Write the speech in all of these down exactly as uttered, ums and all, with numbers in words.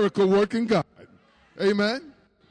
miracle working God. Amen.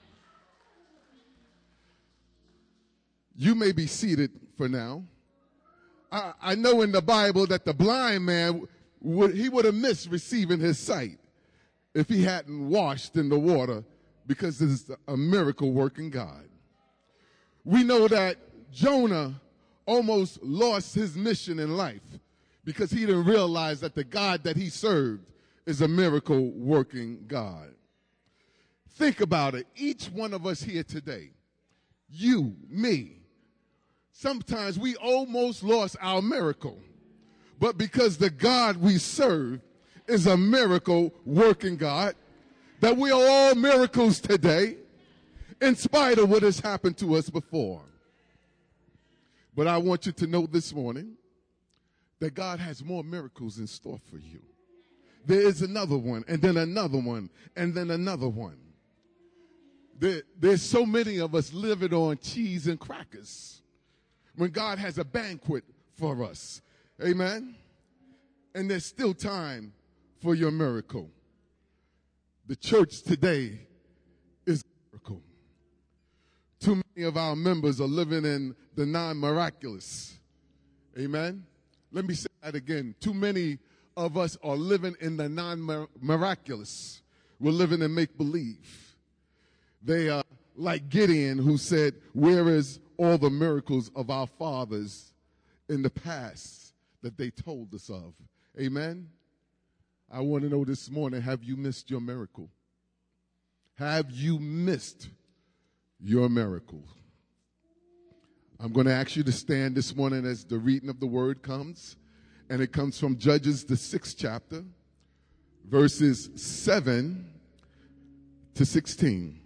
You may be seated for now. I, I know in the Bible that the blind man, would, he would have missed receiving his sight if he hadn't washed in the water, because this is a miracle working God. We know that Jonah almost lost his mission in life because he didn't realize that the God that he served is a miracle working God. Think about it. Each one of us here today, you, me, sometimes we almost lost our miracle. But because the God we serve is a miracle working God, that we are all miracles today, in spite of what has happened to us before. But I want you to know this morning that God has more miracles in store for you. There is another one, and then another one, and then another one. There, there's so many of us living on cheese and crackers when God has a banquet for us. Amen? And there's still time for your miracle. The church today is a miracle. Too many of our members are living in the non-miraculous. Amen? Let me say that again. Too many of us are living in the non-miraculous. We're living in make-believe. They are like Gideon, who said, where is all the miracles of our fathers in the past that they told us of? Amen? I want to know this morning, have you missed your miracle? Have you missed your miracle? I'm going to ask you to stand this morning as the reading of the word comes. And it comes from Judges, the sixth chapter, verses seven to sixteen.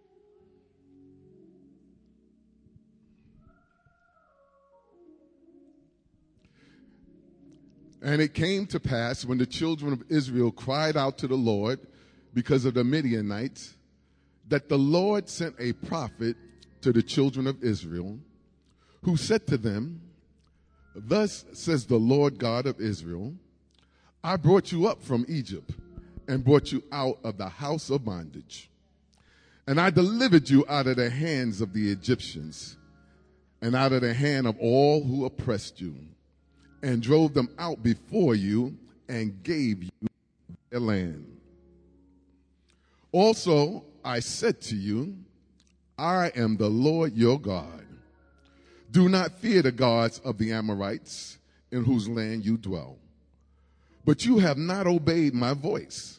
And it came to pass when the children of Israel cried out to the Lord because of the Midianites, that the Lord sent a prophet to the children of Israel, who said to them, thus says the Lord God of Israel, I brought you up from Egypt and brought you out of the house of bondage. And I delivered you out of the hands of the Egyptians and out of the hand of all who oppressed you, and drove them out before you and gave you their land. Also, I said to you, I am the Lord your God. Do not fear the gods of the Amorites in whose land you dwell. But you have not obeyed my voice.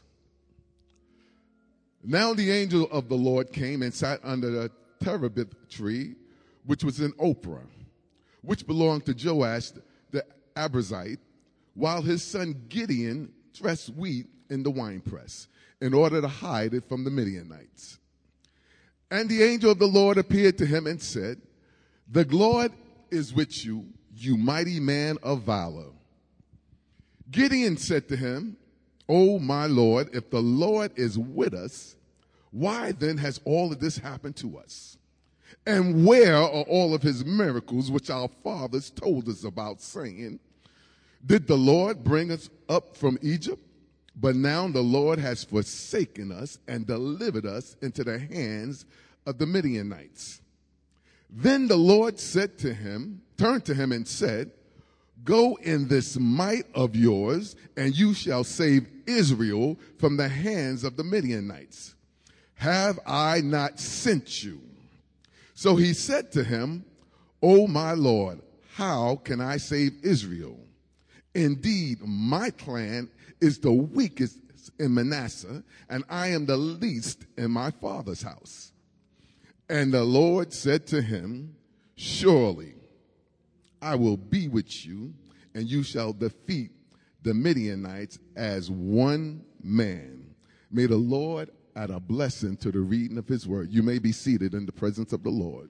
Now the angel of the Lord came and sat under the terebinth tree, which was in Ophrah, which belonged to Joash the Abiezrite, while his son Gideon threshed wheat in the winepress in order to hide it from the Midianites. And the angel of the Lord appeared to him and said, the Lord is with you, you mighty man of valor. Gideon said to him, O my Lord, if the Lord is with us, why then has all of this happened to us? And where are all of his miracles which our fathers told us about, saying, did the Lord bring us up from Egypt? But now the Lord has forsaken us and delivered us into the hands of the Midianites. Then the Lord said to him, turned to him and said, go in this might of yours, and you shall save Israel from the hands of the Midianites. Have I not sent you? So he said to him, O my Lord, how can I save Israel? Indeed, my clan is the weakest in Manasseh, and I am the least in my father's house. And the Lord said to him, surely I will be with you, and you shall defeat the Midianites as one man. May the Lord add a blessing to the reading of his word. You may be seated in the presence of the Lord.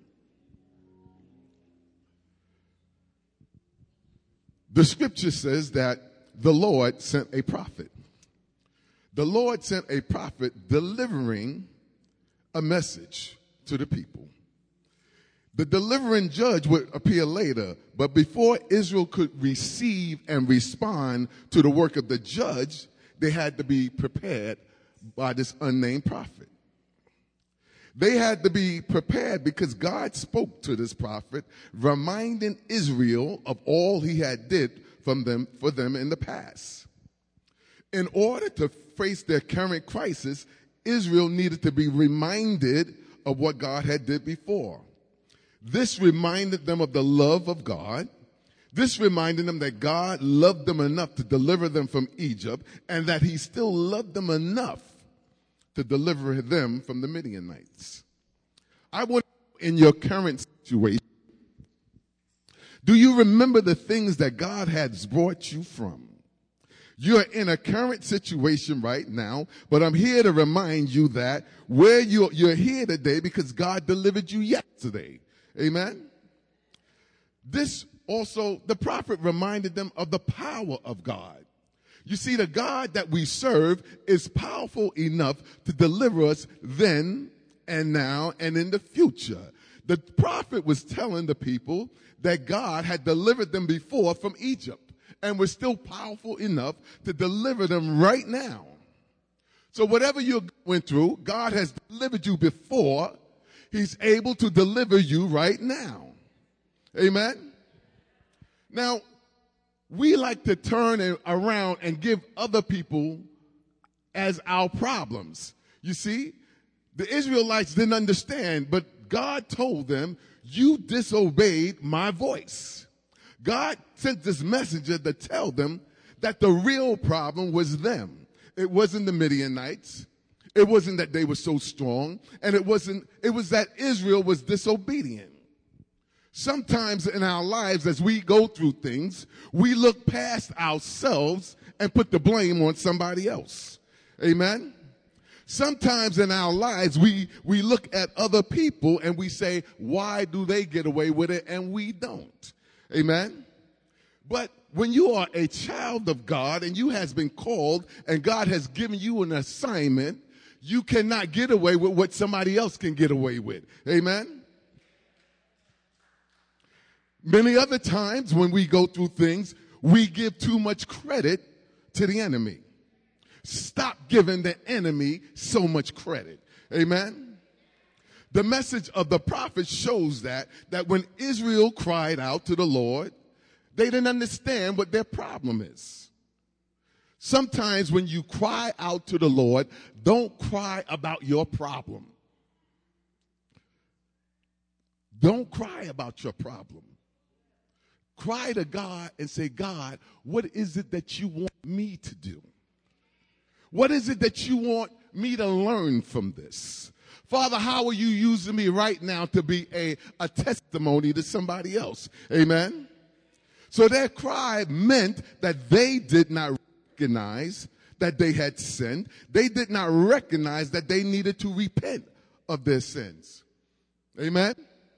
The scripture says that the Lord sent a prophet. The Lord sent a prophet delivering a message to the people. The delivering judge would appear later, but before Israel could receive and respond to the work of the judge, they had to be prepared by this unnamed prophet. They had to be prepared because God spoke to this prophet, reminding Israel of all he had did from them, for them in the past. In order to face their current crisis, Israel needed to be reminded of what God had did before. This reminded them of the love of God. This reminded them that God loved them enough to deliver them from Egypt and that he still loved them enough to deliver them from the Midianites. I want in your current situation, do you remember the things that God has brought you from? You're in a current situation right now, but I'm here to remind you that where you're, you're here today because God delivered you yesterday. Amen? This also, the prophet reminded them of the power of God. You see, the God that we serve is powerful enough to deliver us then and now and in the future. The prophet was telling the people that God had delivered them before from Egypt and was still powerful enough to deliver them right now. So whatever you're going through, God has delivered you before. He's able to deliver you right now. Amen? Now, we like to turn around and give other people as our problems. You see, the Israelites didn't understand, but God told them, you disobeyed my voice. God sent this messenger to tell them that the real problem was them. It wasn't the Midianites. It wasn't that they were so strong. And it wasn't, it was that Israel was disobedient. Sometimes in our lives, as we go through things, we look past ourselves and put the blame on somebody else. Amen? Sometimes in our lives, we, we look at other people and we say, why do they get away with it and we don't? Amen? But when you are a child of God and you has been called and God has given you an assignment, you cannot get away with what somebody else can get away with. Amen? Many other times when we go through things, we give too much credit to the enemy. Stop giving the enemy so much credit. Amen? The message of the prophet shows that, that when Israel cried out to the Lord, they didn't understand what their problem is. Sometimes when you cry out to the Lord, don't cry about your problem. Don't cry about your problem. Cry to God and say, God, what is it that you want me to do? What is it that you want me to learn from this? Father, how are you using me right now to be a, a testimony to somebody else? Amen? So their cry meant that they did not recognize that they had sinned. They did not recognize that they needed to repent of their sins. Amen?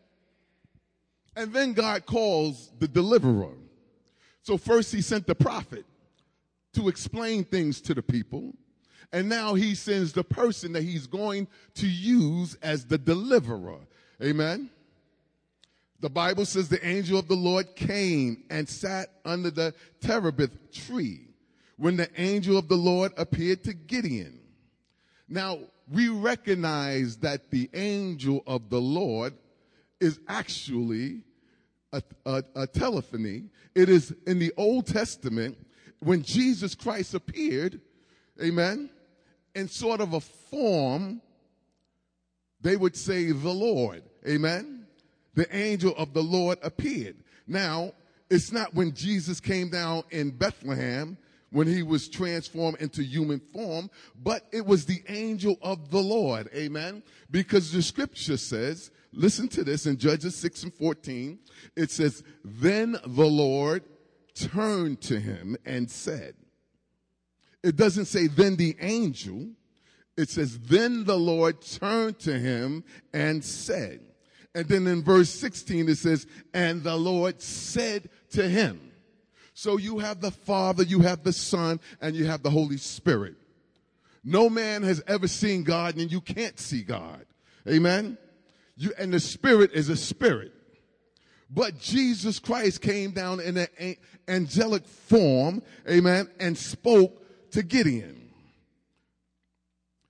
And then God calls the deliverer. So first he sent the prophet to explain things to the people. And now he sends the person that he's going to use as the deliverer. Amen? The Bible says the angel of the Lord came and sat under the terebinth tree when the angel of the Lord appeared to Gideon. Now, we recognize that the angel of the Lord is actually a, a, a telephany. It is in the Old Testament when Jesus Christ appeared, amen, in sort of a form, they would say the Lord, amen. The angel of the Lord appeared. Now, it's not when Jesus came down in Bethlehem when he was transformed into human form, but it was the angel of the Lord, amen, because the scripture says, listen to this in Judges six and fourteen. It says, then the Lord turned to him and said. It doesn't say then the angel. It says then the Lord turned to him and said. And then in verse sixteen it says, and the Lord said to him. So you have the Father, you have the Son, and you have the Holy Spirit. No man has ever seen God and you can't see God. Amen? You, and the Spirit is a spirit. But Jesus Christ came down in an angelic form, amen, and spoke to Gideon.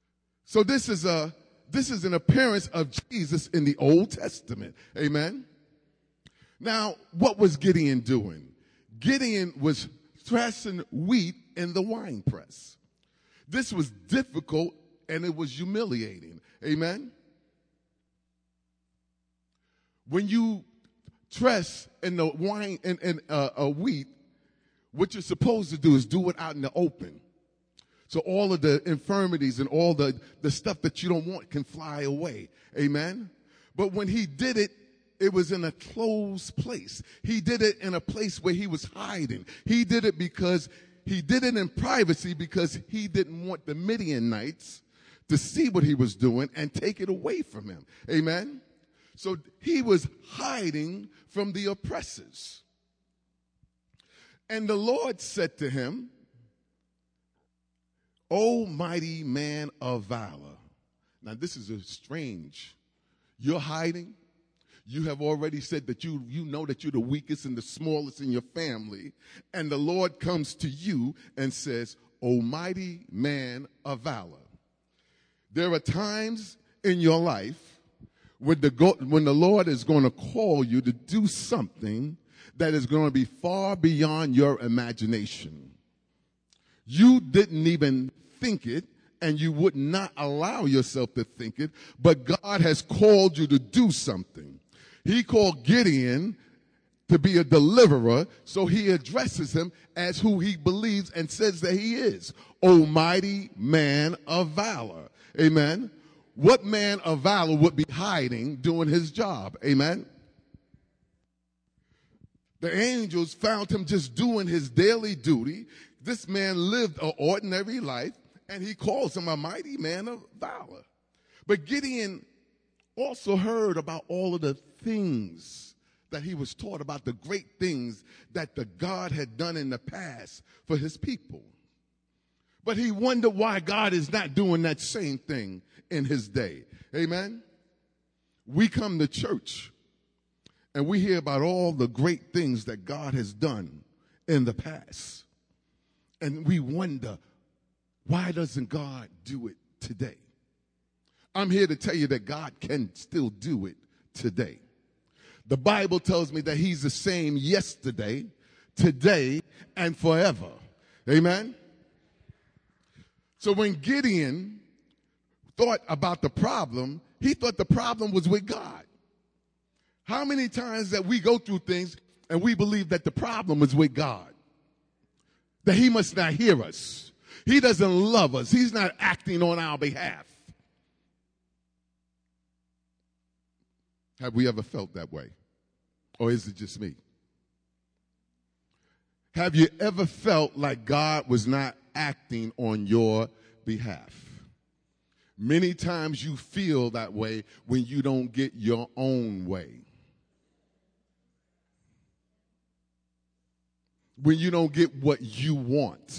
So this is a this is an appearance of Jesus in the Old Testament. Amen. Now, what was Gideon doing? Gideon was threshing wheat in the winepress. This was difficult and it was humiliating. Amen. When you thresh in the wine and in, in, uh, a wheat, what you're supposed to do is do it out in the open. So all of the infirmities and all the, the stuff that you don't want can fly away. Amen. But when he did it, it was in a closed place. He did it in a place where he was hiding. He did it because he did it in privacy because he didn't want the Midianites to see what he was doing and take it away from him. Amen. So he was hiding from the oppressors. And the Lord said to him, O mighty man of valor. Now this is a strange. You're hiding. You have already said that you, you know that you're the weakest and the smallest in your family. And the Lord comes to you and says, O mighty man of valor. There are times in your life when the, go, when the Lord is going to call you to do something that is going to be far beyond your imagination. You didn't even think it, and you would not allow yourself to think it, but God has called you to do something. He called Gideon to be a deliverer, so he addresses him as who he believes and says that he is, Almighty man of valor. Amen. What man of valor would be hiding doing his job? Amen. The angels found him just doing his daily duty. This man lived an ordinary life, and he calls him a mighty man of valor. But Gideon also heard about all of the things that he was taught about, the great things that the God had done in the past for his people. But he wondered why God is not doing that same thing in his day. Amen. We come to church and we hear about all the great things that God has done in the past. And we wonder, why doesn't God do it today? I'm here to tell you that God can still do it today. The Bible tells me that he's the same yesterday, today, and forever. Amen? So when Gideon thought about the problem, he thought the problem was with God. How many times that we go through things and we believe that the problem is with God? That he must not hear us. He doesn't love us. He's not acting on our behalf. Have we ever felt that way? Or is it just me? Have you ever felt like God was not acting on your behalf? Many times you feel that way when you don't get your own way. When you don't get what you want.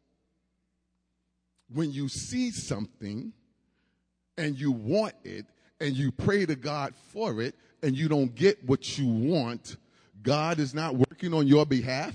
When you see something and you want it and you pray to God for it and you don't get what you want, God is not working on your behalf.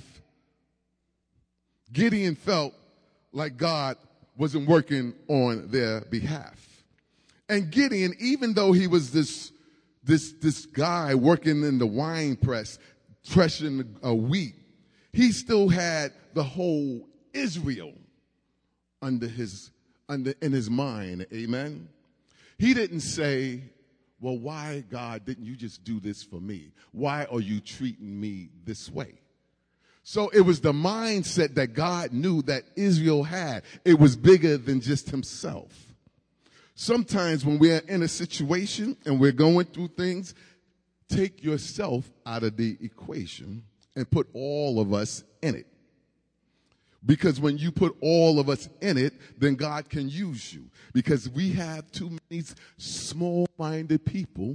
Gideon felt like God wasn't working on their behalf. And Gideon, even though he was this, this, this guy working in the wine press, threshing uh, wheat, he still had the whole Israel under his, under, in his mind. Amen. He didn't say, well, why, God, didn't you just do this for me? Why are you treating me this way? So it was the mindset that God knew that Israel had. It was bigger than just himself. Sometimes when we're in a situation and we're going through things, take yourself out of the equation and put all of us in it. Because when you put all of us in it, then God can use you. Because we have too many small-minded people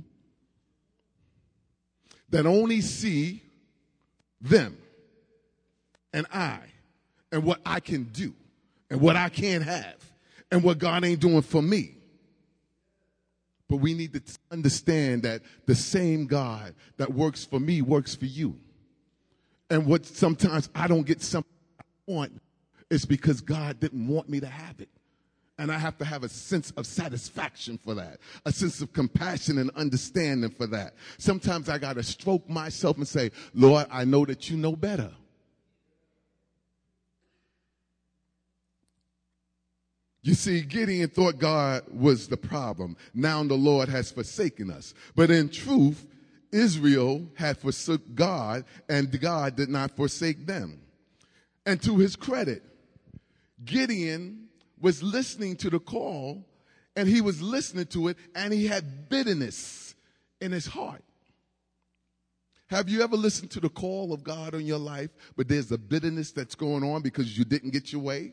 that only see them and I and what I can do and what I can't have and what God ain't doing for me. But we need to understand that the same God that works for me works for you. And what sometimes I don't get something I want is because God didn't want me to have it. And I have to have a sense of satisfaction for that, a sense of compassion and understanding for that. Sometimes I got to stroke myself and say, Lord, I know that you know better. You see, Gideon thought God was the problem. Now the Lord has forsaken us. But in truth, Israel had forsook God, and God did not forsake them. And to his credit, Gideon was listening to the call, and he was listening to it, and he had bitterness in his heart. Have you ever listened to the call of God on your life, but there's a bitterness that's going on because you didn't get your way?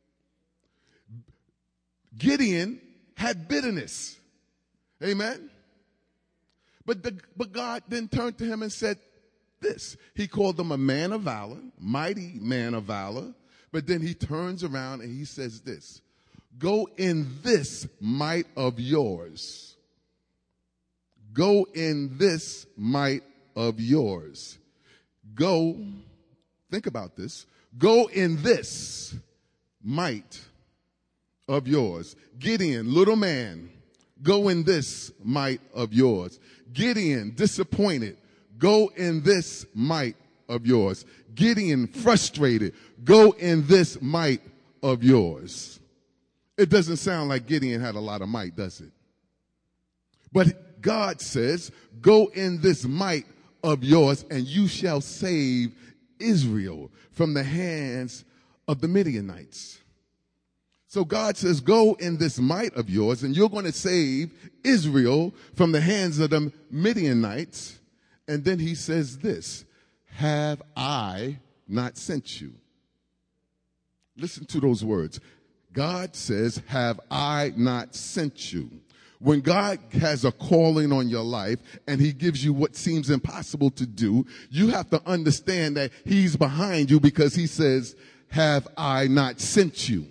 Gideon had bitterness. Amen? But, the, but God then turned to him and said this. He called him a man of valor, mighty man of valor. But then he turns around and he says this, go in this might of yours. Go in this might of yours. Go, think about this, go in this might of yours. Gideon, little man, go in this might of yours. Gideon, disappointed, go in this might of yours. Gideon, frustrated, go in this might of yours. It doesn't sound like Gideon had a lot of might, does it? But God says, go in this might of yours, and you shall save Israel from the hands of the Midianites. So God says, go in this might of yours, and you're going to save Israel from the hands of the Midianites. And then he says this, have I not sent you? Listen to those words. God says, have I not sent you? When God has a calling on your life and he gives you what seems impossible to do, you have to understand that he's behind you because he says, have I not sent you?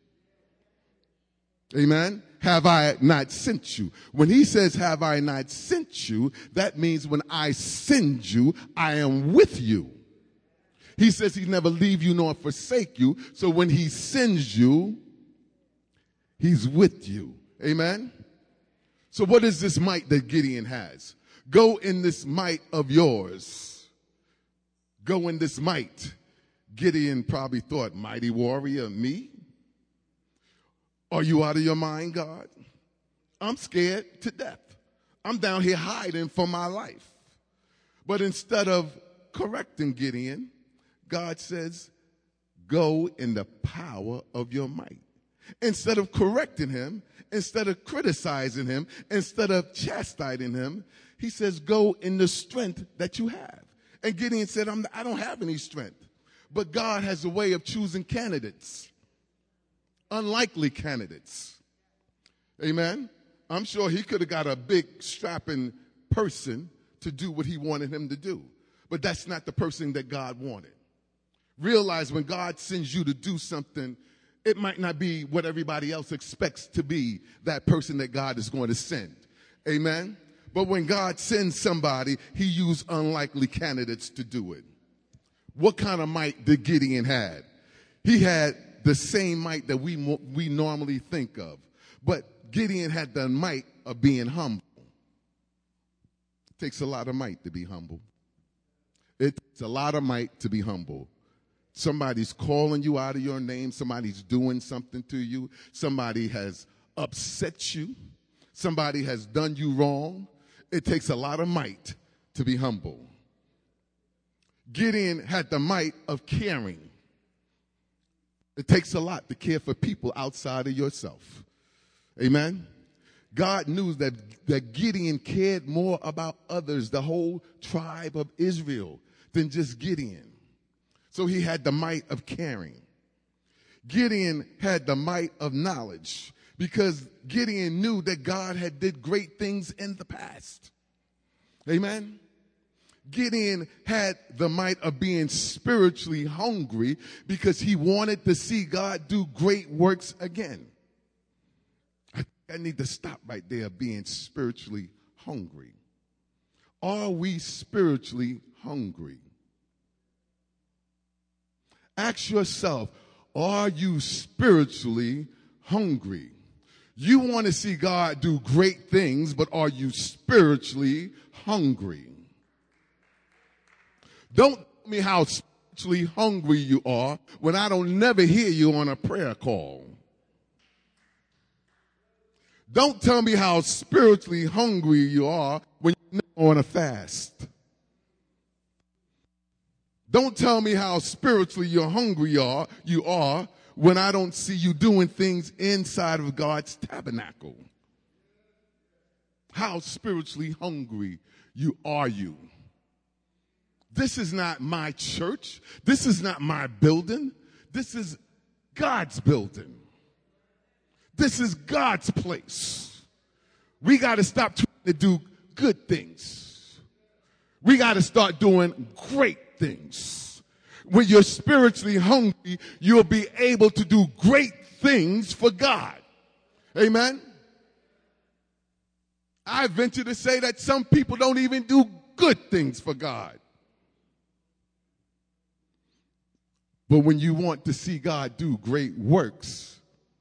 Amen? Have I not sent you? When he says, have I not sent you, that means when I send you, I am with you. He says he never leave you nor forsake you. So when he sends you, he's with you. Amen? So what is this might that Gideon has? Go in this might of yours. Go in this might. Gideon probably thought, mighty warrior, me? Are you out of your mind, God? I'm scared to death. I'm down here hiding for my life. But instead of correcting Gideon, God says, go in the power of your might. Instead of correcting him, instead of criticizing him, instead of chastising him, he says, go in the strength that you have. And Gideon said, I'm, I don't have any strength. But God has a way of choosing candidates. Unlikely candidates. Amen? I'm sure he could have got a big strapping person to do what he wanted him to do. But that's not the person that God wanted. Realize when God sends you to do something, it might not be what everybody else expects to be that person that God is going to send. Amen? But when God sends somebody, he used unlikely candidates to do it. What kind of might did Gideon have? He had the same might that we we normally think of. But Gideon had the might of being humble. It takes a lot of might to be humble. It takes a lot of might to be humble. Somebody's calling you out of your name. Somebody's doing something to you. Somebody has upset you. Somebody has done you wrong. It takes a lot of might to be humble. Gideon had the might of caring. It takes a lot to care for people outside of yourself. Amen? God knew that, that Gideon cared more about others, the whole tribe of Israel, than just Gideon. So he had the might of caring. Gideon had the might of knowledge because Gideon knew that God had did great things in the past. Amen? Gideon had the might of being spiritually hungry because he wanted to see God do great works again. I, I need to stop right there, being spiritually hungry. Are we spiritually hungry? Ask yourself, are you spiritually hungry. You want to see God do great things, but are you spiritually hungry? Don't tell me how spiritually hungry you are when I don't never hear you on a prayer call. Don't tell me how spiritually hungry you are when you're on a fast. Don't tell me how spiritually you're hungry you are, you are when I don't see you doing things inside of God's tabernacle. How spiritually hungry you are you? This is not my church. This is not my building. This is God's building. This is God's place. We got to stop trying to do good things. We got to start doing great things. When you're spiritually hungry, you'll be able to do great things for God. Amen. I venture to say that some people don't even do good things for God. But when you want to see God do great works,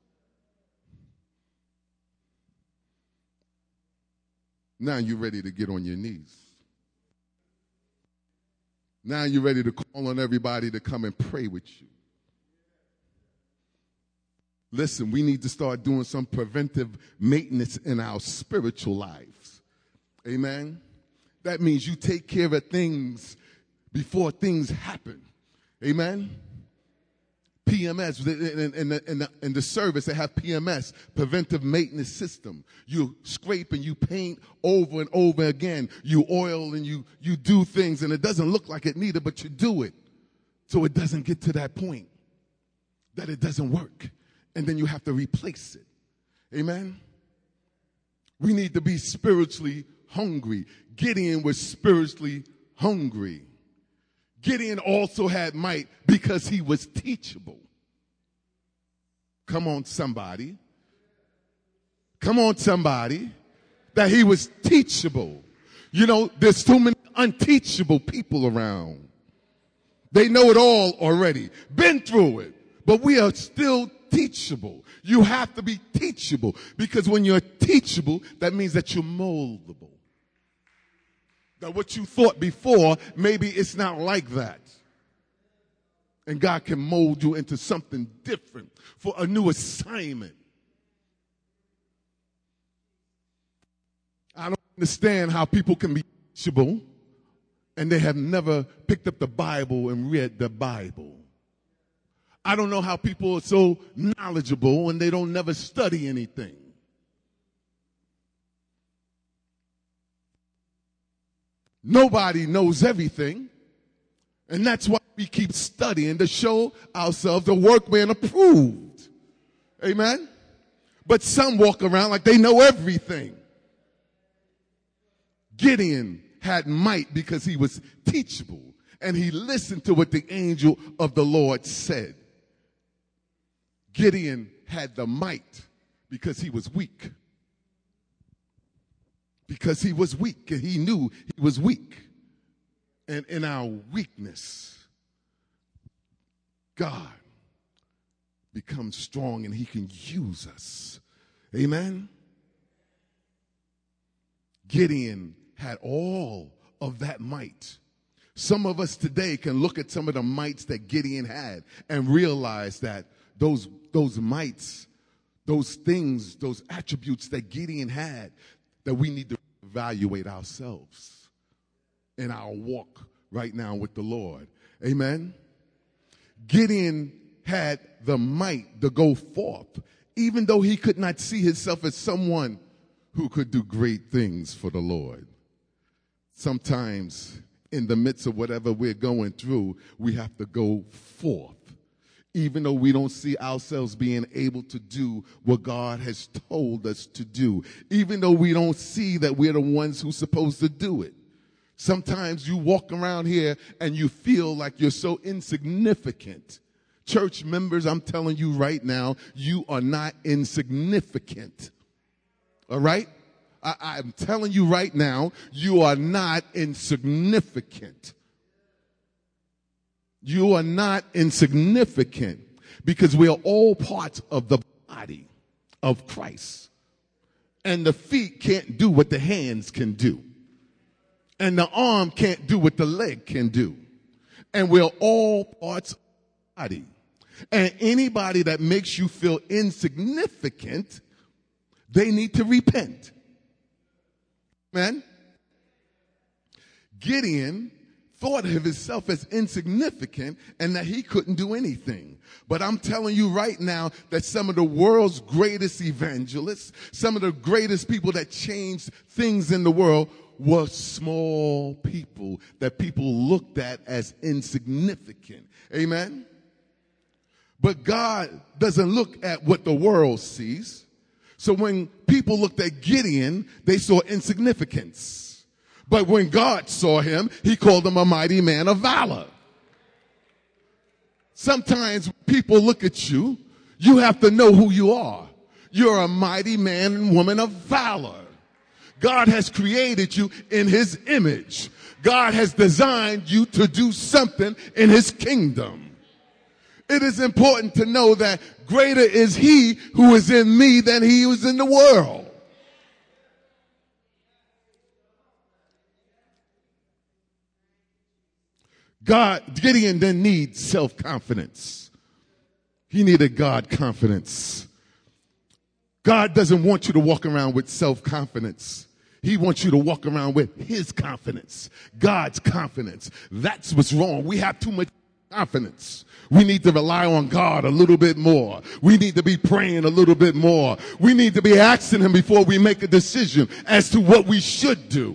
now you're ready to get on your knees. Now you're ready to call on everybody to come and pray with you. Listen, we need to start doing some preventive maintenance in our spiritual lives. Amen. That means you take care of things before things happen. Amen. P M S, in, in, the, in, the, in the service, they have P M S, preventive maintenance system. You scrape and you paint over and over again. You oil and you, you do things, and it doesn't look like it needed, but you do it. So it doesn't get to that point that it doesn't work. And then you have to replace it. Amen? We need to be spiritually hungry. Gideon was spiritually hungry. Gideon also had might because he was teachable. Come on, somebody. Come on, somebody. That he was teachable. You know, there's too many unteachable people around. They know it all already. Been through it. But we are still teachable. You have to be teachable. Because when you're teachable, that means that you're moldable. That what you thought before, maybe it's not like that. And God can mold you into something different for a new assignment. I don't understand how people can be teachable and they have never picked up the Bible and read the Bible. I don't know how people are so knowledgeable and they don't never study anything. Nobody knows everything, and that's why we keep studying to show ourselves a workman approved. Amen? But some walk around like they know everything. Gideon had might because he was teachable, and he listened to what the angel of the Lord said. Gideon had the might because he was weak. Because he was weak, and he knew he was weak. And in our weakness, God becomes strong and he can use us. Amen? Gideon had all of that might. Some of us today can look at some of the mights that Gideon had and realize that those, those mights, those things, those attributes that Gideon had, that we need to evaluate ourselves in our walk right now with the Lord. Amen. Gideon had the might to go forth, even though he could not see himself as someone who could do great things for the Lord. Sometimes in the midst of whatever we're going through, we have to go forth. Even though we don't see ourselves being able to do what God has told us to do. Even though we don't see that we're the ones who's supposed to do it. Sometimes you walk around here and you feel like you're so insignificant. Church members, I'm telling you right now, you are not insignificant. All right? I, I'm telling you right now, you are not insignificant. You are not insignificant because we are all parts of the body. of Christ. And the feet can't do what the hands can do. And the arm can't do what the leg can do. And we're all parts of the body. And anybody that makes you feel insignificant, they need to repent. Amen? Gideon thought of himself as insignificant and that he couldn't do anything. But I'm telling you right now that some of the world's greatest evangelists, some of the greatest people that changed things in the world were small people that people looked at as insignificant. Amen? But God doesn't look at what the world sees. So when people looked at Gideon, they saw insignificance. But when God saw him, he called him a mighty man of valor. Sometimes when people look at you, you have to know who you are. You're a mighty man and woman of valor. God has created you in his image. God has designed you to do something in his kingdom. It is important to know that greater is he who is in me than he who is in the world. God, Gideon didn't need self-confidence. He needed God confidence. God doesn't want you to walk around with self-confidence. He wants you to walk around with his confidence, God's confidence. That's what's wrong. We have too much confidence. We need to rely on God a little bit more. We need to be praying a little bit more. We need to be asking him before we make a decision as to what we should do.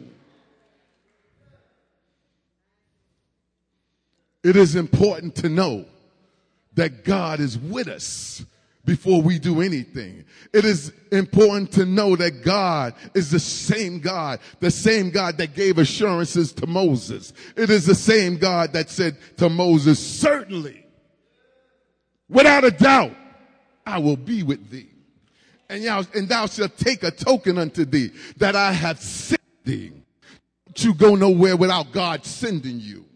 It is important to know that God is with us before we do anything. It is important to know that God is the same God, the same God that gave assurances to Moses. It is the same God that said to Moses, certainly, without a doubt, I will be with thee. And thou, and thou shalt take a token unto thee that I have sent thee. Don't you go nowhere without God sending you.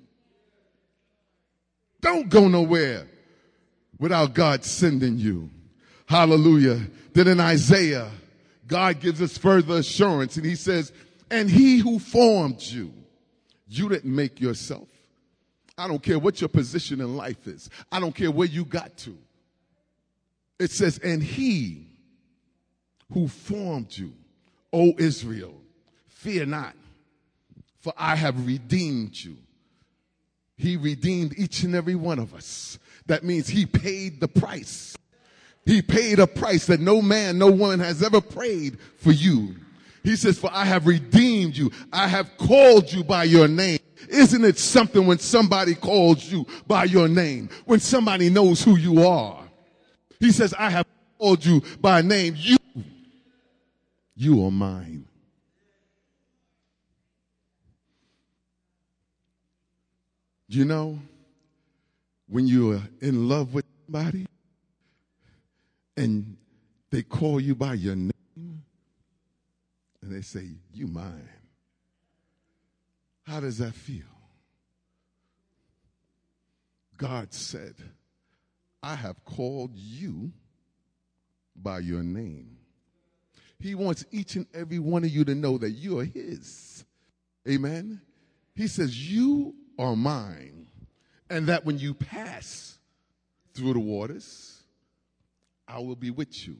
Don't go nowhere without God sending you. Hallelujah. Then in Isaiah, God gives us further assurance and he says, and he who formed you, you didn't make yourself. I don't care what your position in life is. I don't care where you got to. It says, and he who formed you, O Israel, fear not, for I have redeemed you. He redeemed each and every one of us. That means he paid the price. He paid a price that no man, no woman has ever paid for you. He says, for I have redeemed you. I have called you by your name. Isn't it something when somebody calls you by your name? When somebody knows who you are. He says, I have called you by name. You, you are mine. You know, when you're in love with somebody and they call you by your name and they say, you mine. How does that feel? God said, I have called you by your name. He wants each and every one of you to know that you are his. Amen. He says, you are mine, and that when you pass through the waters, I will be with you.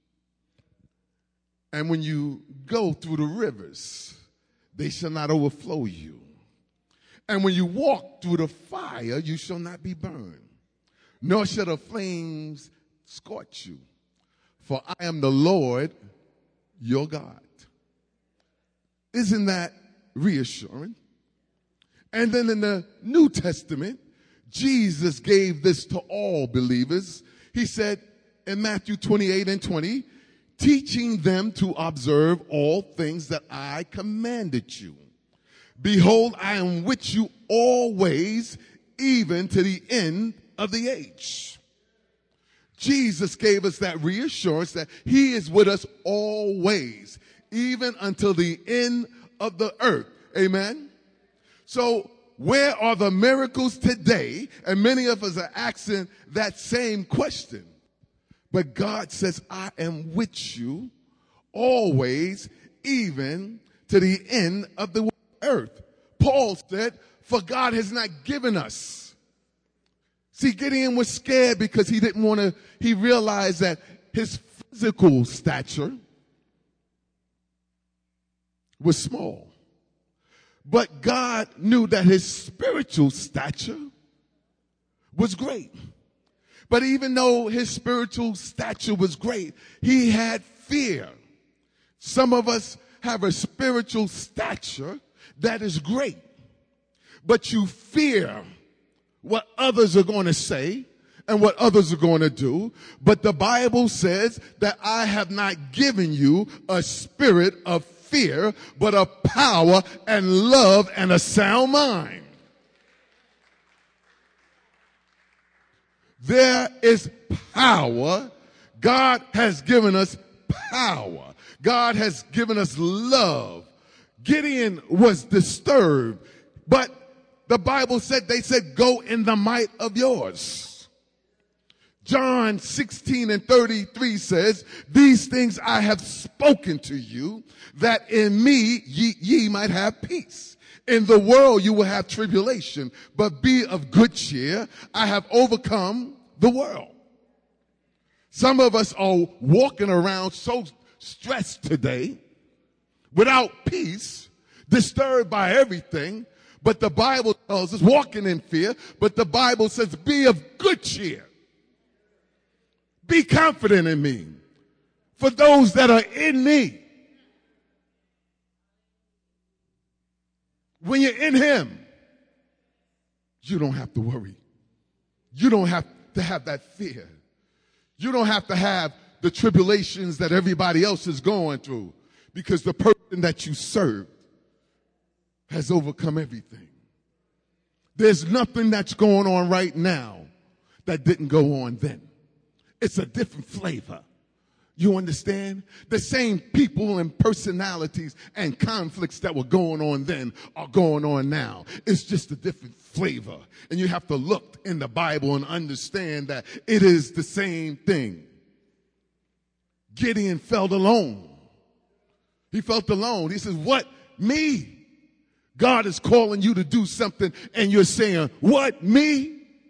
And when you go through the rivers, they shall not overflow you. And when you walk through the fire, you shall not be burned, nor shall the flames scorch you. For I am the Lord, your God. Isn't that reassuring? And then in the New Testament, Jesus gave this to all believers. He said in Matthew twenty-eight and twenty, teaching them to observe all things that I commanded you. Behold, I am with you always, even to the end of the age. Jesus gave us that reassurance that he is with us always, even until the end of the earth. Amen. So where are the miracles today? And many of us are asking that same question. But God says, I am with you always, even to the end of the earth. Paul said, for God has not given us. See, Gideon was scared because he didn't want to, he realized that his physical stature was small. But God knew that his spiritual stature was great. But even though his spiritual stature was great, he had fear. Some of us have a spiritual stature that is great, but you fear what others are going to say and what others are going to do. But the Bible says that I have not given you a spirit of fear, but a power and love and a sound mind. There is power. God has given us power. God has given us love. Gideon was disturbed, but the Bible said, they said, go in the might of yours. John sixteen and thirty-three says, these things I have spoken to you, that in me ye, ye might have peace. In the world you will have tribulation, but be of good cheer. I have overcome the world. Some of us are walking around so stressed today, without peace, disturbed by everything. But the Bible tells us, walking in fear, but the Bible says, be of good cheer. Be confident in me. For those that are in me. When you're in him, you don't have to worry. You don't have to have that fear. You don't have to have the tribulations that everybody else is going through, because the person that you serve has overcome everything. There's nothing that's going on right now that didn't go on then. It's a different flavor. You understand? The same people and personalities and conflicts that were going on then are going on now. It's just a different flavor. And you have to look in the Bible and understand that it is the same thing. Gideon felt alone. He felt alone. He says, what? Me? God is calling you to do something and you're saying, what? Me?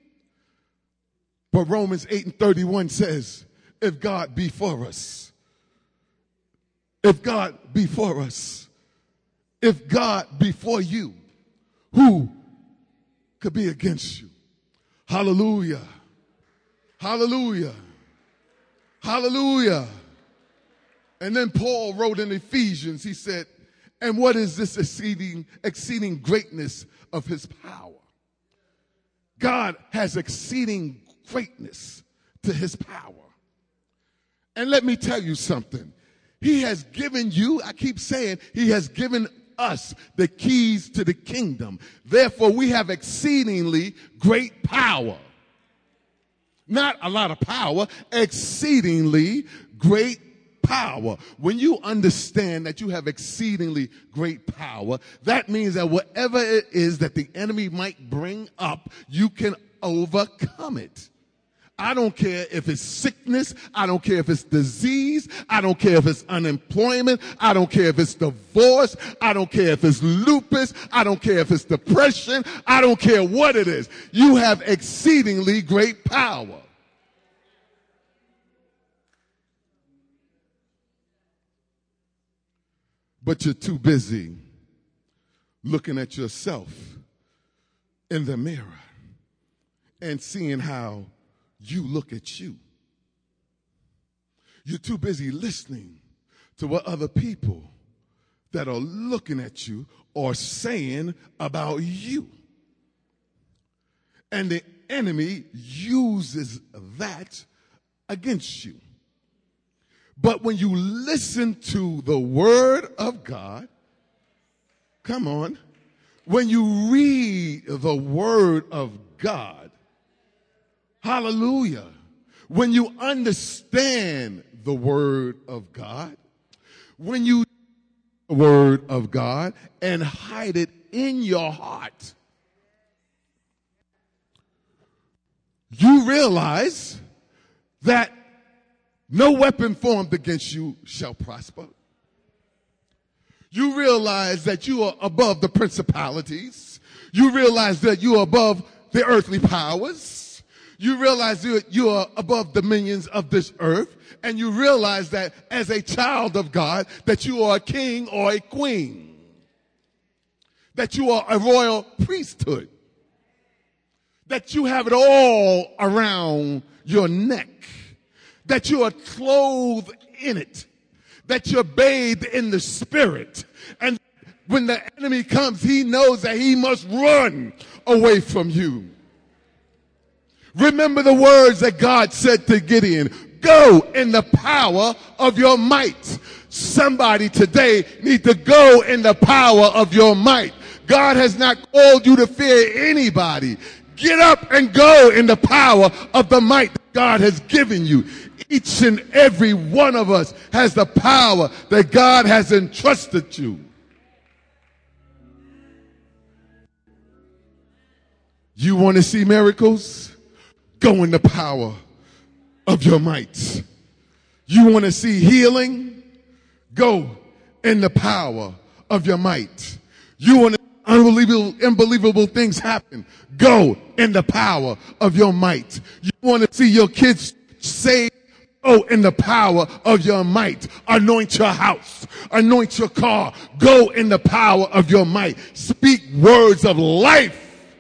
But Romans eight and thirty-one says, if God be for us, if God be for us, if God be for you, who could be against you? Hallelujah. Hallelujah. Hallelujah. And then Paul wrote in Ephesians, he said, and what is this exceeding, exceeding greatness of his power? God has exceeding greatness to his power. And let me tell you something. He has given you, I keep saying, he has given us the keys to the kingdom. Therefore, we have exceedingly great power. Not a lot of power, exceedingly great power. When you understand that you have exceedingly great power, that means that whatever it is that the enemy might bring up, you can overcome it. I don't care if it's sickness. I don't care if it's disease. I don't care if it's unemployment. I don't care if it's divorce. I don't care if it's lupus. I don't care if it's depression. I don't care what it is. You have exceedingly great power. But you're too busy looking at yourself in the mirror and seeing how you look at you. You're too busy listening to what other people that are looking at you are saying about you. And the enemy uses that against you. But when you listen to the word of God, come on, when you read the word of God, hallelujah, when you understand the word of God, when you the word of God and hide it in your heart, you realize that No weapon formed against you shall prosper. You realize that you are above the principalities. You realize that you are above the earthly powers. You realize that you are above dominions of this earth. And you realize that as a child of God, that you are a king or a queen. That you are a royal priesthood. That you have it all around your neck. That you are clothed in it. That you're bathed in the Spirit. And when the enemy comes, he knows that he must run away from you. Remember the words that God said to Gideon. Go in the power of your might. Somebody today needs to go in the power of your might. God has not called you to fear anybody. Get up and go in the power of the might that God has given you. Each and every one of us has the power that God has entrusted you. You want to see miracles? Go in the power of your might. You want to see healing? Go in the power of your might. You want to unbelievable, unbelievable things happen? Go in the power of your might. You want to see your kids saved? Go in the power of your might. Anoint your house. Anoint your car. Go in the power of your might. Speak words of life.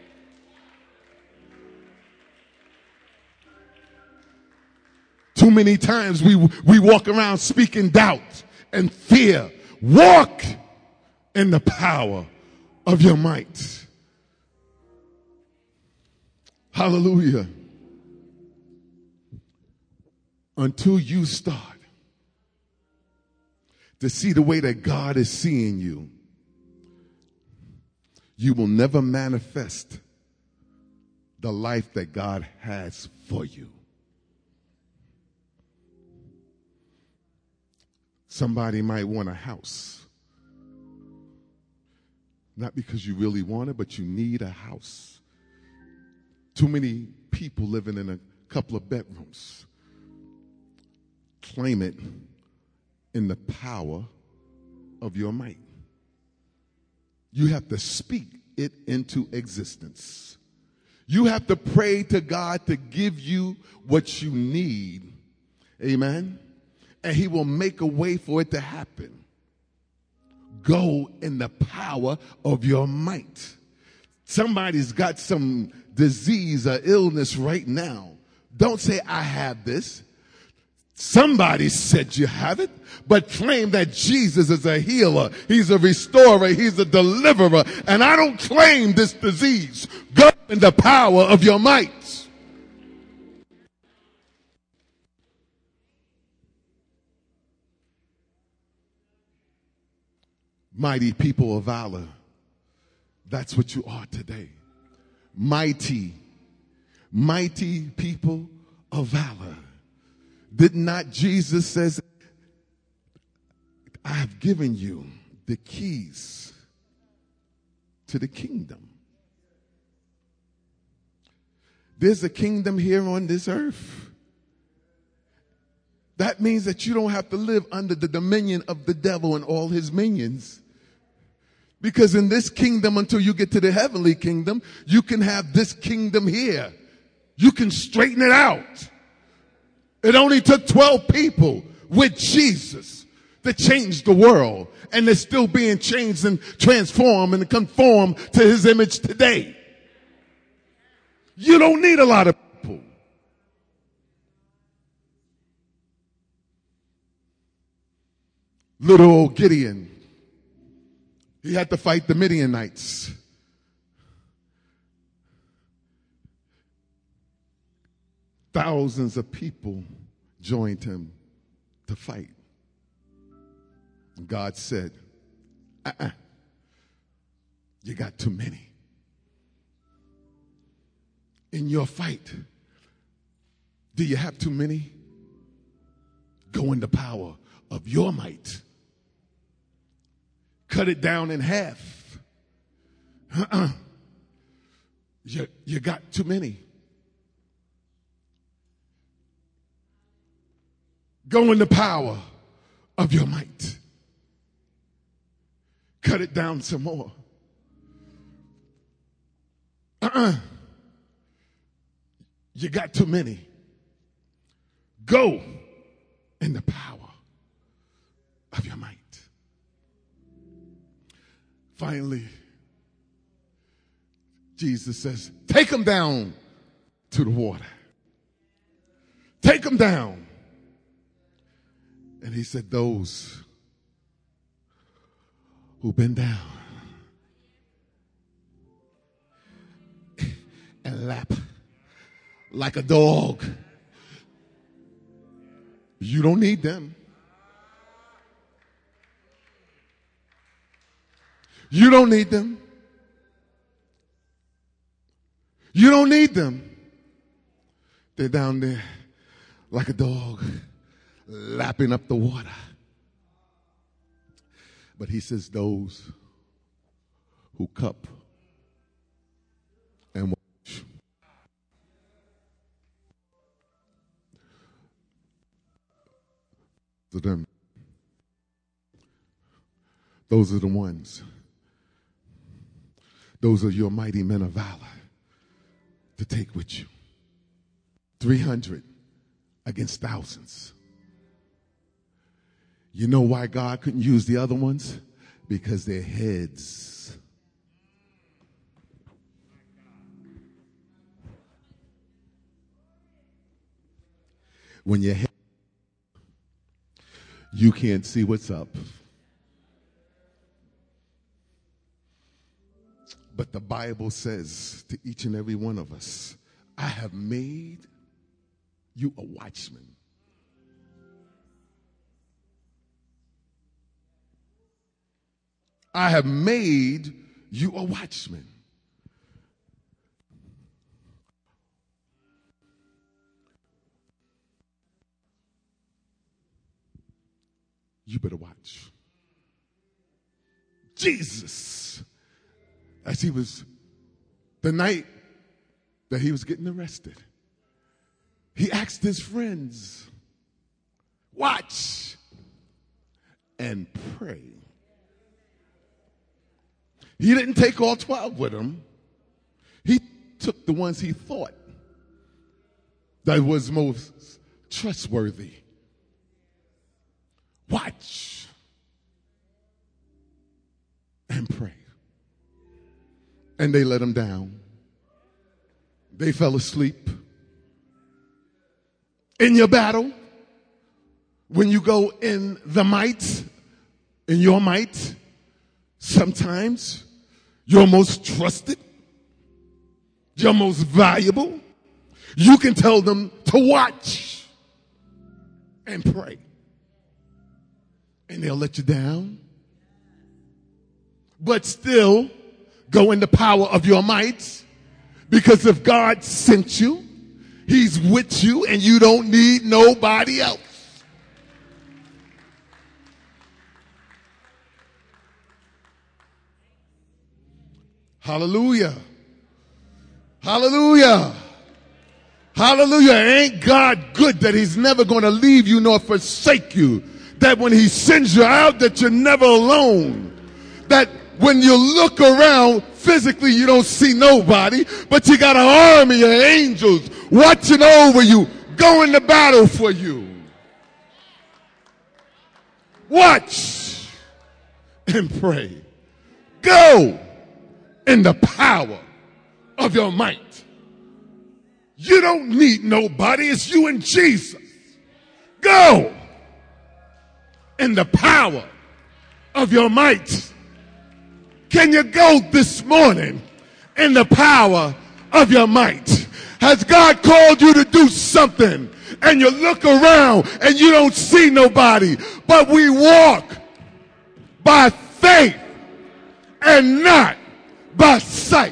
Too many times we, we walk around speaking doubt and fear. Walk in the power of your might. Hallelujah. Until you start to see the way that God is seeing you, you will never manifest the life that God has for you. Somebody might want a house. Not because you really want it, but you need a house. Too many people living in a couple of bedrooms. Claim it in the power of your might. You have to speak it into existence. You have to pray to God to give you what you need. Amen. And he will make a way for it to happen. Go in the power of your might. Somebody's got some disease or illness right now. Don't say, I have this. Somebody said you have it, but claim that Jesus is a healer. He's a restorer. He's a deliverer. And I don't claim this disease. Go in the power of your might. Mighty people of valor. That's what you are today. Mighty, mighty people of valor. Did not Jesus says, I have given you the keys to the kingdom. There's a kingdom here on this earth. That means that you don't have to live under the dominion of the devil and all his minions. Because in this kingdom, until you get to the heavenly kingdom, you can have this kingdom here. You can straighten it out. It only took twelve people with Jesus to change the world. And they're still being changed and transformed and conformed to his image today. You don't need a lot of people. Little old Gideon, he had to fight the Midianites. Thousands of people joined him to fight. God said, uh-uh, you got too many. In your fight, do you have too many? Go in the power of your might. Cut it down in half. Uh-uh. You, you got too many. Go in the power of your might. Cut it down some more. Uh-uh. You got too many. Go in the power of your might. Finally, Jesus says, take them down to the water. Take them down. And he said, those who've been down and lap like a dog, you don't need them. You don't need them. You don't need them. They're down there like a dog lapping up the water. But he says those who cup and watch. To them. Those are the ones. Those are your mighty men of valor to take with you. three hundred against thousands. You know why God couldn't use the other ones? Because their heads. When your head, you can't see what's up. But the Bible says to each and every one of us, I have made you a watchman. I have made you a watchman. You better watch. Jesus, as he was, the night that he was getting arrested, he asked his friends, watch and pray. He didn't take all twelve with him. He took the ones he thought that was most trustworthy. Watch and pray. And they let him down. They fell asleep. In your battle, when you go in the might, in your might, sometimes your most trusted, your most valuable, you can tell them to watch and pray. And they'll let you down. But still, go in the power of your might, because if God sent you, he's with you and you don't need nobody else. Hallelujah. Hallelujah. Hallelujah. Ain't God good that he's never going to leave you nor forsake you? That when he sends you out, that you're never alone. That when you look around, physically you don't see nobody, but you got an army of angels watching over you, going to battle for you. Watch and pray. Go in the power of your might. You don't need nobody. It's you and Jesus. Go in the power of your might. Can you go this morning in the power of your might? Has God called you to do something and you look around and you don't see nobody, but we walk by faith and not by sight?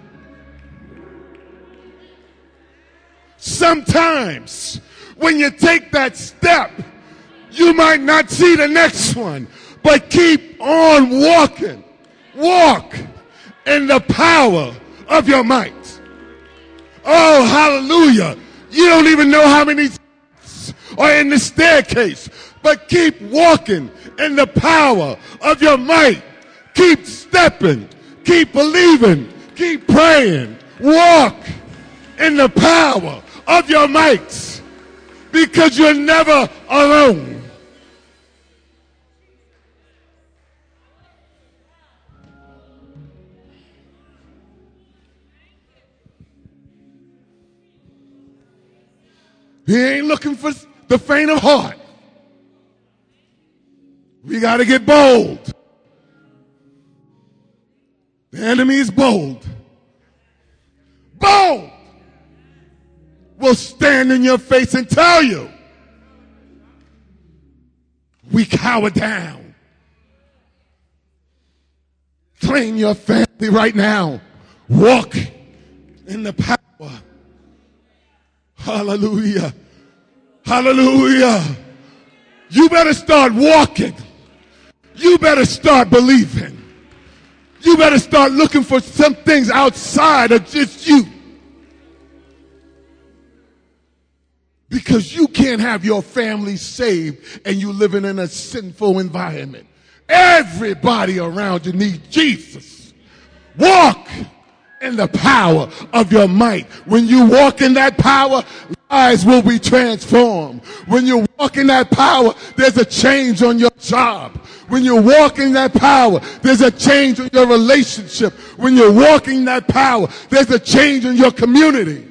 Sometimes when you take that step, you might not see the next one, but keep on walking. Walk in the power of your might. Oh, hallelujah. You don't even know how many or in the staircase, but keep walking in the power of your might. Keep stepping, keep believing, keep praying. Walk in the power of your might, because you're never alone. He ain't looking for the faint of heart. We got to get bold. The enemy is bold. Bold will stand in your face and tell you, we cower down. Claim your family right now. Walk in the power. Hallelujah. Hallelujah. You better start walking. You better start believing. You better start looking for some things outside of just you. Because you can't have your family saved and you living in a sinful environment. Everybody around you needs Jesus. Walk in the power of your might. When you walk in that power, lives will be transformed. When you walk in that power, there's a change on your job. When you walk in that power, there's a change in your relationship. When you're walking in that power, there's a change in your community.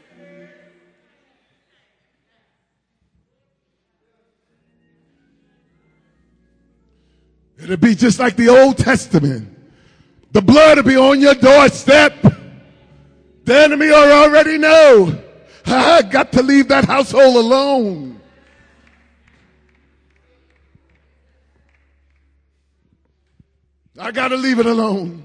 It'll be just like the Old Testament. The blood will be on your doorstep. The enemy will already know. I got to leave that household alone. I got to leave it alone.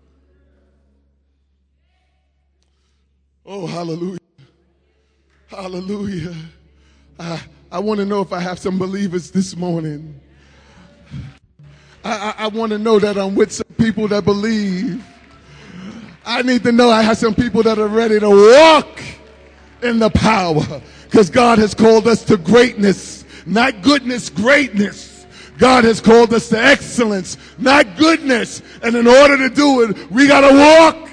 Oh, hallelujah. Hallelujah. I, I want to know if I have some believers this morning. I, I, I want to know that I'm with some people that believe. I need to know I have some people that are ready to walk in the power, because God has called us to greatness, not goodness, greatness. God has called us to excellence, not goodness. And in order to do it, we got to walk.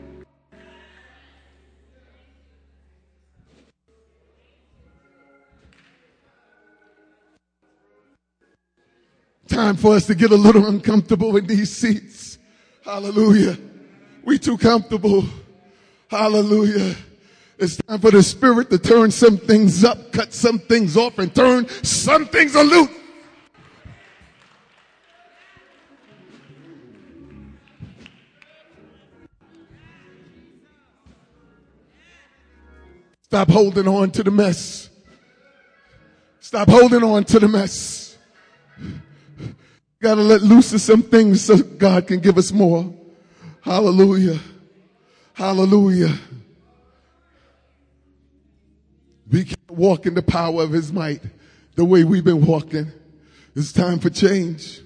Time for us to get a little uncomfortable in these seats. Hallelujah. We too comfortable. Hallelujah. It's time for the Spirit to turn some things up, cut some things off, and turn some things loose. Stop holding on to the mess. Stop holding on to the mess. Got to let loose of some things so God can give us more. Hallelujah. Hallelujah. We can't walk in the power of his might the way we've been walking. It's time for change.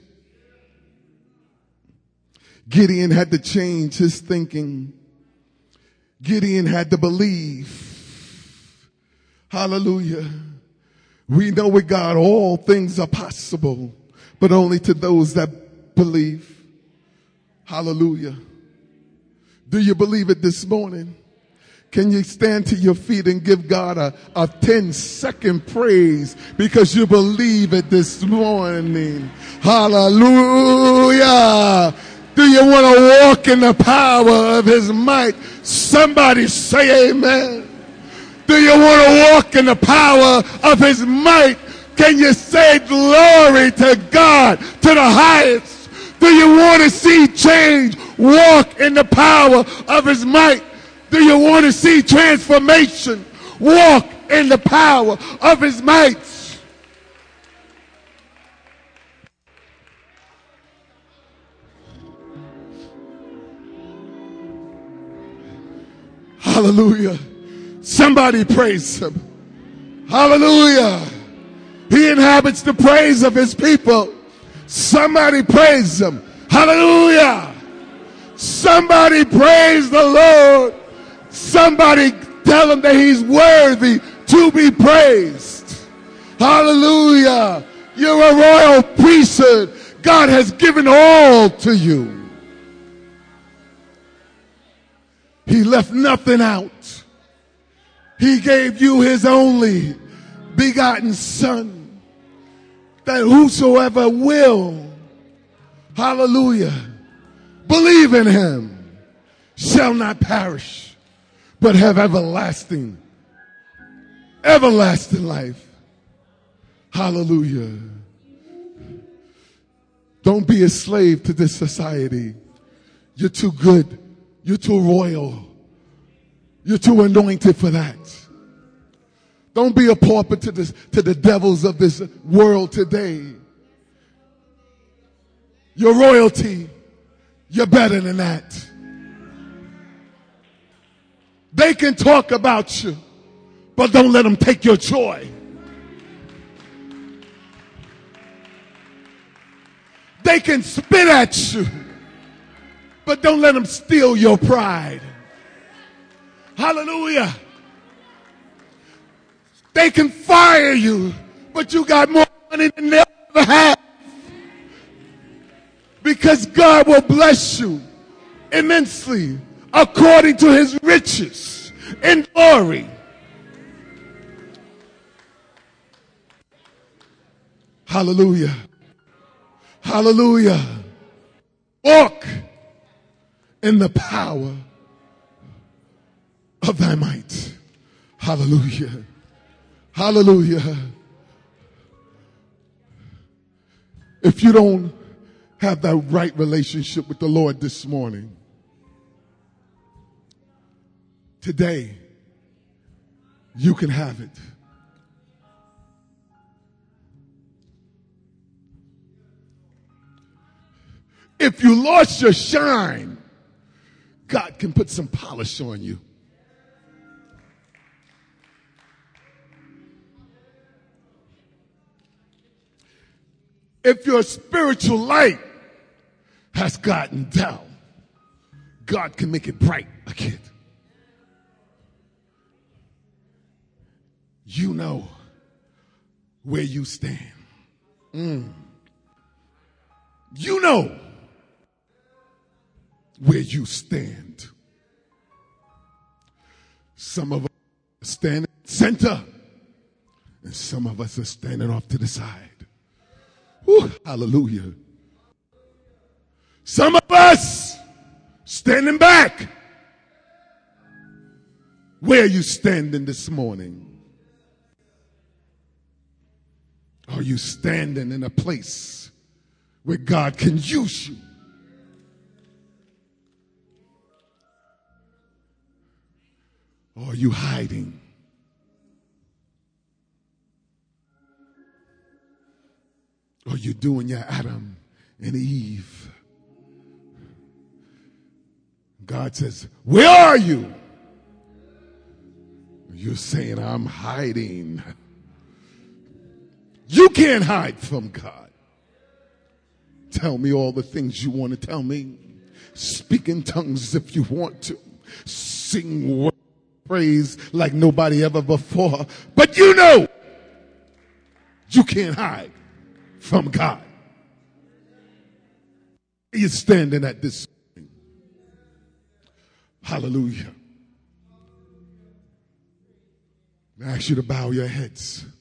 Gideon had to change his thinking. Gideon had to believe. Hallelujah. We know with God all things are possible, but only to those that believe. Hallelujah. Do you believe it this morning? Can you stand to your feet and give God a, a ten second praise because you believe it this morning? Hallelujah. Do you want to walk in the power of his might? Somebody say amen. Do you want to walk in the power of his might? Can you say glory to God to the highest? Do you want to see change? Walk in the power of his might. Do you want to see transformation? Walk in the power of his might. Hallelujah. Somebody praise him. Hallelujah. He inhabits the praise of his people. Somebody praise him. Hallelujah. Somebody praise the Lord. Somebody tell him that he's worthy to be praised. Hallelujah. You're a royal priesthood. God has given all to you. He left nothing out. He gave you his only begotten Son, that whosoever will, hallelujah, believe in him shall not perish, but have everlasting, everlasting life. Hallelujah. Don't be a slave to this society. You're too good. You're too royal. You're too anointed for that. Don't be a pauper to, this, to the devils of this world today. You're royalty. You're better than that. They can talk about you, but don't let them take your joy. They can spit at you, but don't let them steal your pride. Hallelujah. They can fire you, but you got more money than they'll ever have. Because God will bless you immensely according to his riches in glory. Hallelujah. Hallelujah. Walk in the power of thy might. Hallelujah. Hallelujah. If you don't have that right relationship with the Lord this morning, today, you can have it. If you lost your shine, God can put some polish on you. If your spiritual light has gotten down, God can make it bright again. You know where you stand. Mm. You know where you stand. Some of us are standing center, and some of us are standing off to the side. Whew, hallelujah. Some of us standing back. Where are you standing this morning? Are you standing in a place where God can use you? Or are you hiding? Or are you doing your Adam and Eve? God says, where are you? You're saying, I'm hiding. You can't hide from God. Tell me all the things you want to tell me. Speak in tongues if you want to. Sing words, praise like nobody ever before. But you know, you can't hide from God. You're standing at this. Hallelujah. I ask you to bow your heads.